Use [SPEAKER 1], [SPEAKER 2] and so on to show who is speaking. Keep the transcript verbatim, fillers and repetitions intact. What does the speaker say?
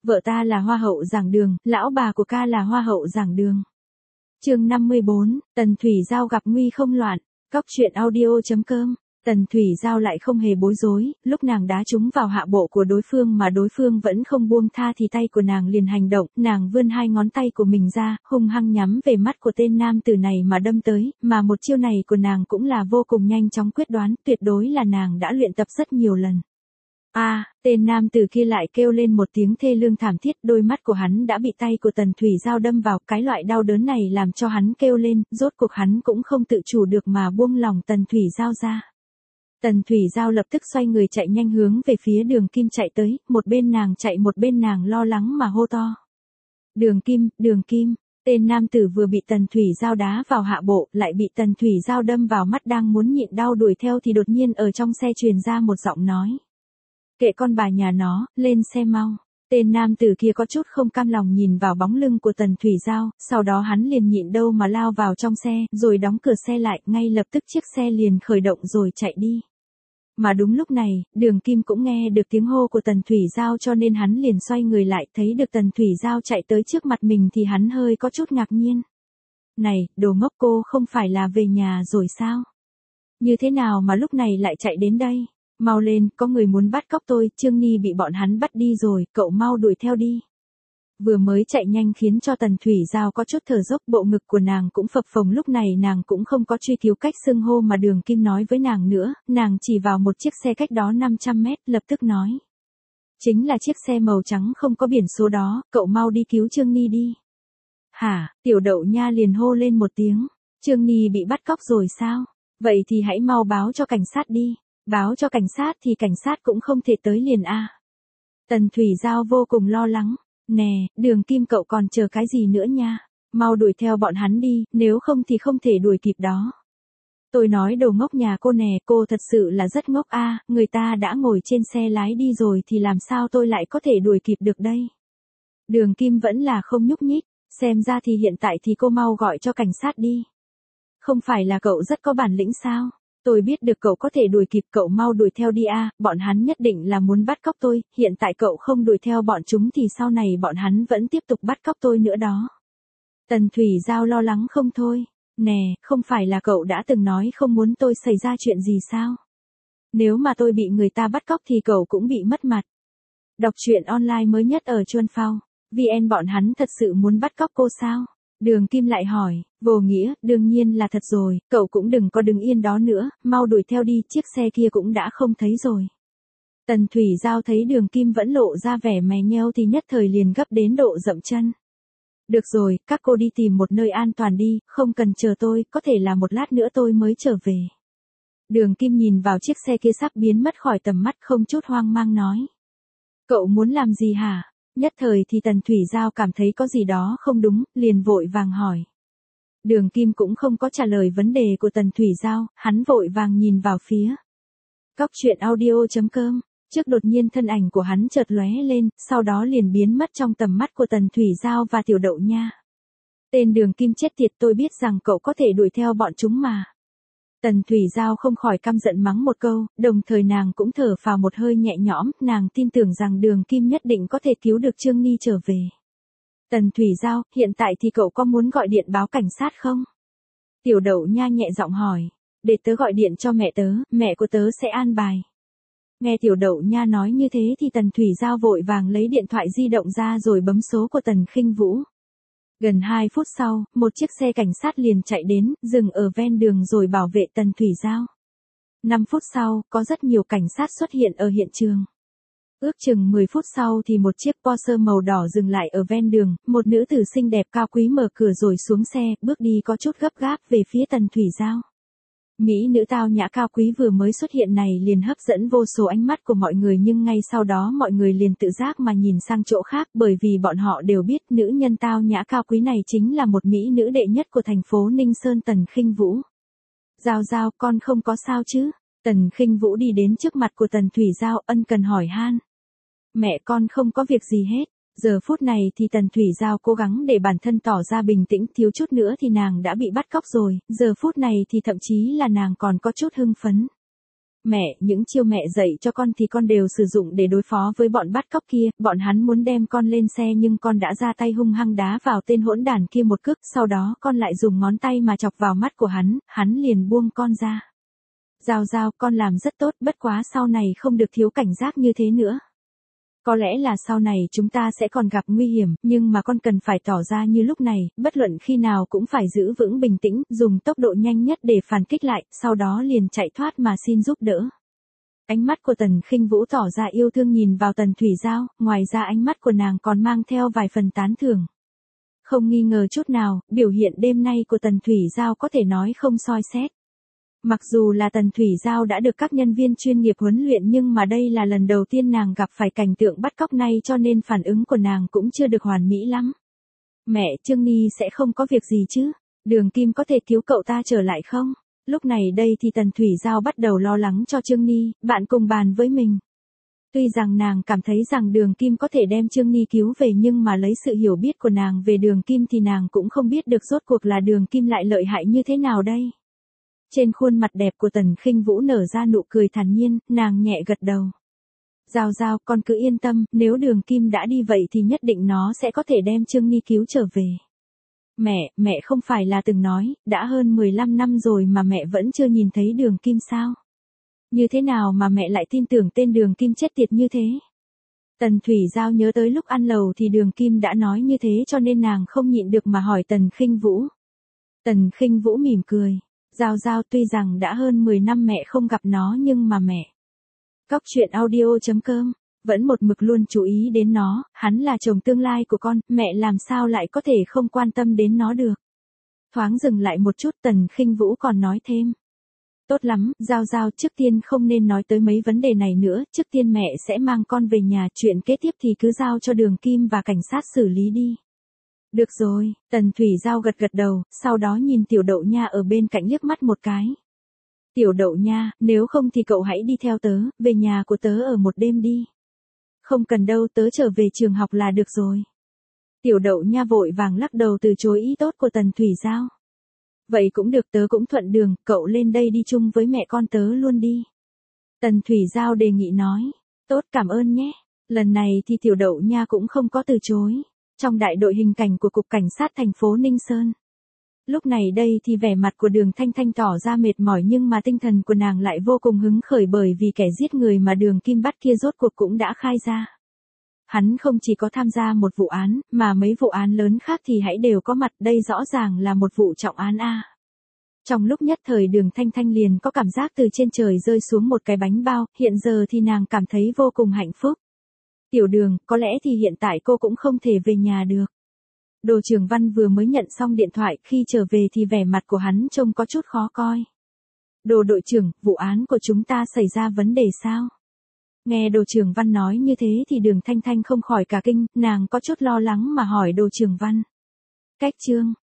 [SPEAKER 1] Vợ ta là hoa hậu giảng đường, lão bà của ca là hoa hậu giảng đường. Chương năm mươi bốn, Tần Thủy Giao gặp nguy không loạn. Cóc truyện audio chấm com. Tần Thủy Giao lại không hề bối rối, lúc nàng đá trúng vào hạ bộ của đối phương mà đối phương vẫn không buông tha thì tay của nàng liền hành động, nàng vươn hai ngón tay của mình ra, hung hăng nhắm về mắt của tên nam tử này mà đâm tới, mà một chiêu này của nàng cũng là vô cùng nhanh chóng quyết đoán, tuyệt đối là nàng đã luyện tập rất nhiều lần. A, à, tên nam tử kia lại kêu lên một tiếng thê lương thảm thiết, đôi mắt của hắn đã bị tay của Tần Thủy Giao đâm vào, cái loại đau đớn này làm cho hắn kêu lên, rốt cuộc hắn cũng không tự chủ được mà buông lỏng Tần Thủy Giao ra. Tần Thủy Giao lập tức xoay người chạy nhanh hướng về phía Đường Kim chạy tới, một bên nàng chạy một bên nàng lo lắng mà hô to. Đường Kim, Đường Kim, tên nam tử vừa bị Tần Thủy Giao đá vào hạ bộ, lại bị Tần Thủy Giao đâm vào mắt đang muốn nhịn đau đuổi theo thì đột nhiên ở trong xe truyền ra một giọng nói. Kệ con bà nhà nó, lên xe mau. Tên nam tử kia có chút không cam lòng nhìn vào bóng lưng của Tần Thủy Giao, sau đó hắn liền nhịn đâu mà lao vào trong xe, rồi đóng cửa xe lại, ngay lập tức chiếc xe liền khởi động rồi chạy đi. Mà đúng lúc này, Đường Kim cũng nghe được tiếng hô của Tần Thủy Giao cho nên hắn liền xoay người lại, thấy được Tần Thủy Giao chạy tới trước mặt mình thì hắn hơi có chút ngạc nhiên. Này, đồ ngốc, cô không phải là về nhà rồi sao? Như thế nào mà lúc này lại chạy đến đây? Mau lên, có người muốn bắt cóc tôi, Trương Ni bị bọn hắn bắt đi rồi, cậu mau đuổi theo đi. Vừa mới chạy nhanh khiến cho Tần Thủy Giao có chút thở dốc, bộ ngực của nàng cũng phập phồng, lúc này nàng cũng không có truy cứu cách xưng hô mà Đường Kim nói với nàng nữa, nàng chỉ vào một chiếc xe cách đó năm trăm mét, lập tức nói. Chính là chiếc xe màu trắng không có biển số đó, cậu mau đi cứu Trương Ni đi. Hả, Tiểu Đậu Nha liền hô lên một tiếng, Trương Ni bị bắt cóc rồi sao? Vậy thì hãy mau báo cho cảnh sát đi. Báo cho cảnh sát thì cảnh sát cũng không thể tới liền a. À. Tần Thủy Giao vô cùng lo lắng. Nè, Đường Kim cậu còn chờ cái gì nữa nha. Mau đuổi theo bọn hắn đi, nếu không thì không thể đuổi kịp đó. Tôi nói đồ ngốc nhà cô nè, cô thật sự là rất ngốc a, à, người ta đã ngồi trên xe lái đi rồi thì làm sao tôi lại có thể đuổi kịp được đây. Đường Kim vẫn là không nhúc nhích, xem ra thì hiện tại thì cô mau gọi cho cảnh sát đi. Không phải là cậu rất có bản lĩnh sao? Tôi biết được cậu có thể đuổi kịp, cậu mau đuổi theo đi a, à, bọn hắn nhất định là muốn bắt cóc tôi, hiện tại cậu không đuổi theo bọn chúng thì sau này bọn hắn vẫn tiếp tục bắt cóc tôi nữa đó. Tần Thủy Giao lo lắng không thôi, nè, không phải là cậu đã từng nói không muốn tôi xảy ra chuyện gì sao? Nếu mà tôi bị người ta bắt cóc thì cậu cũng bị mất mặt. Đọc truyện online mới nhất ở Chuan Phao, vê en bọn hắn thật sự muốn bắt cóc cô sao? Đường Kim lại hỏi, vô nghĩa, đương nhiên là thật rồi, cậu cũng đừng có đứng yên đó nữa, mau đuổi theo đi, chiếc xe kia cũng đã không thấy rồi. Tần Thủy Giao thấy Đường Kim vẫn lộ ra vẻ mè nheo thì nhất thời liền gấp đến độ dậm chân. Được rồi, các cô đi tìm một nơi an toàn đi, không cần chờ tôi, có thể là một lát nữa tôi mới trở về. Đường Kim nhìn vào chiếc xe kia sắp biến mất khỏi tầm mắt không chút hoang mang nói. Cậu muốn làm gì hả? Nhất thời thì Tần Thủy Giao cảm thấy có gì đó không đúng, liền vội vàng hỏi. Đường Kim cũng không có trả lời vấn đề của Tần Thủy Giao, hắn vội vàng nhìn vào phía. Cóc truyện audio chấm com, trước đột nhiên thân ảnh của hắn chợt lóe lên, sau đó liền biến mất trong tầm mắt của Tần Thủy Giao và Tiểu Đậu Nha. Tên Đường Kim chết tiệt, tôi biết rằng cậu có thể đuổi theo bọn chúng mà. Tần Thủy Giao không khỏi căm giận mắng một câu, đồng thời nàng cũng thở phào một hơi nhẹ nhõm, nàng tin tưởng rằng Đường Kim nhất định có thể cứu được Trương Ni trở về. Tần Thủy Giao, hiện tại thì cậu có muốn gọi điện báo cảnh sát không? Tiểu Đậu Nha nhẹ giọng hỏi, để tớ gọi điện cho mẹ tớ, mẹ của tớ sẽ an bài. Nghe Tiểu Đậu Nha nói như thế thì Tần Thủy Giao vội vàng lấy điện thoại di động ra rồi bấm số của Tần Khinh Vũ. Gần hai phút sau, một chiếc xe cảnh sát liền chạy đến, dừng ở ven đường rồi bảo vệ Tần Thủy Giao. năm phút sau, có rất nhiều cảnh sát xuất hiện ở hiện trường. Ước chừng mười phút sau thì một chiếc Porsche màu đỏ dừng lại ở ven đường, một nữ tử xinh đẹp cao quý mở cửa rồi xuống xe, bước đi có chút gấp gáp về phía Tần Thủy Giao. Mỹ nữ tao nhã cao quý vừa mới xuất hiện này liền hấp dẫn vô số ánh mắt của mọi người, nhưng ngay sau đó mọi người liền tự giác mà nhìn sang chỗ khác, bởi vì bọn họ đều biết nữ nhân tao nhã cao quý này chính là một mỹ nữ đệ nhất của thành phố Ninh Sơn, Tần Khinh Vũ. Giao Giao, con không có sao chứ? Tần Khinh Vũ đi đến trước mặt của Tần Thủy Giao ân cần hỏi han. Mẹ con không có việc gì hết. Giờ phút này thì Tần Thủy Giao cố gắng để bản thân tỏ ra bình tĩnh, thiếu chút nữa thì nàng đã bị bắt cóc rồi, giờ phút này thì thậm chí là nàng còn có chút hưng phấn. Mẹ, những chiêu mẹ dạy cho con thì con đều sử dụng để đối phó với bọn bắt cóc kia, bọn hắn muốn đem con lên xe nhưng con đã ra tay hung hăng đá vào tên hỗn đản kia một cước, sau đó con lại dùng ngón tay mà chọc vào mắt của hắn, hắn liền buông con ra. Giao Giao, con làm rất tốt, bất quá sau này không được thiếu cảnh giác như thế nữa. Có lẽ là sau này chúng ta sẽ còn gặp nguy hiểm, nhưng mà con cần phải tỏ ra như lúc này, bất luận khi nào cũng phải giữ vững bình tĩnh, dùng tốc độ nhanh nhất để phản kích lại, sau đó liền chạy thoát mà xin giúp đỡ. Ánh mắt của Tần Khinh Vũ tỏ ra yêu thương nhìn vào Tần Thủy Giao, ngoài ra ánh mắt của nàng còn mang theo vài phần tán thưởng. Không nghi ngờ chút nào, biểu hiện đêm nay của Tần Thủy Giao có thể nói không soi xét. Mặc dù là Tần Thủy Giao đã được các nhân viên chuyên nghiệp huấn luyện nhưng mà đây là lần đầu tiên nàng gặp phải cảnh tượng bắt cóc này cho nên phản ứng của nàng cũng chưa được hoàn mỹ lắm. Mẹ, Trương Ni sẽ không có việc gì chứ? Đường Kim có thể cứu cậu ta trở lại không? Lúc này đây thì Tần Thủy Giao bắt đầu lo lắng cho Trương Ni, bạn cùng bàn với mình. Tuy rằng nàng cảm thấy rằng Đường Kim có thể đem Trương Ni cứu về nhưng mà lấy sự hiểu biết của nàng về Đường Kim thì nàng cũng không biết được rốt cuộc là Đường Kim lại lợi hại như thế nào đây. Trên khuôn mặt đẹp của Tần Khinh Vũ nở ra nụ cười thản nhiên, nàng nhẹ gật đầu. Giao Giao, con cứ yên tâm, nếu Đường Kim đã đi vậy thì nhất định nó sẽ có thể đem Trương Ni cứu trở về. Mẹ, mẹ không phải là từng nói, đã hơn mười lăm năm rồi mà mẹ vẫn chưa nhìn thấy Đường Kim sao? Như thế nào mà mẹ lại tin tưởng tên Đường Kim chết tiệt như thế? Tần Thủy Giao nhớ tới lúc ăn lầu thì Đường Kim đã nói như thế cho nên nàng không nhịn được mà hỏi Tần Khinh Vũ. Tần Khinh Vũ mỉm cười. Giao Giao, tuy rằng đã hơn mười năm mẹ không gặp nó nhưng mà mẹ. Cóc truyện audio chấm com vẫn một mực luôn chú ý đến nó, hắn là chồng tương lai của con, mẹ làm sao lại có thể không quan tâm đến nó được. Thoáng dừng lại một chút Tần Khinh Vũ còn nói thêm. Tốt lắm, Giao Giao, trước tiên không nên nói tới mấy vấn đề này nữa, trước tiên mẹ sẽ mang con về nhà, chuyện kế tiếp thì cứ giao cho Đường Kim và cảnh sát xử lý đi. Được rồi, Tần Thủy Giao gật gật đầu, sau đó nhìn Tiểu Đậu Nha ở bên cạnh liếc mắt một cái. Tiểu Đậu Nha, nếu không thì cậu hãy đi theo tớ, về nhà của tớ ở một đêm đi. Không cần đâu, tớ trở về trường học là được rồi. Tiểu Đậu Nha vội vàng lắc đầu từ chối ý tốt của Tần Thủy Giao. Vậy cũng được, tớ cũng thuận đường, cậu lên đây đi chung với mẹ con tớ luôn đi. Tần Thủy Giao đề nghị nói. Tốt, cảm ơn nhé. Lần này thì Tiểu Đậu Nha cũng không có từ chối. Trong đại đội hình cảnh của Cục Cảnh sát thành phố Ninh Sơn. Lúc này đây thì vẻ mặt của Đường Thanh Thanh tỏ ra mệt mỏi nhưng mà tinh thần của nàng lại vô cùng hứng khởi bởi vì kẻ giết người mà Đường Kim bắt kia rốt cuộc cũng đã khai ra. Hắn không chỉ có tham gia một vụ án, mà mấy vụ án lớn khác thì hãy đều có mặt, đây rõ ràng là một vụ trọng án a. Trong lúc nhất thời Đường Thanh Thanh liền có cảm giác từ trên trời rơi xuống một cái bánh bao, hiện giờ thì nàng cảm thấy vô cùng hạnh phúc. Tiểu Đường, có lẽ thì hiện tại cô cũng không thể về nhà được. Đồ Trường Văn vừa mới nhận xong điện thoại, khi trở về thì vẻ mặt của hắn trông có chút khó coi. Đồ đội trưởng, vụ án của chúng ta xảy ra vấn đề sao? Nghe Đồ Trường Văn nói như thế thì Đường Thanh Thanh không khỏi cả kinh, nàng có chút lo lắng mà hỏi Đồ Trường Văn. Cách chương,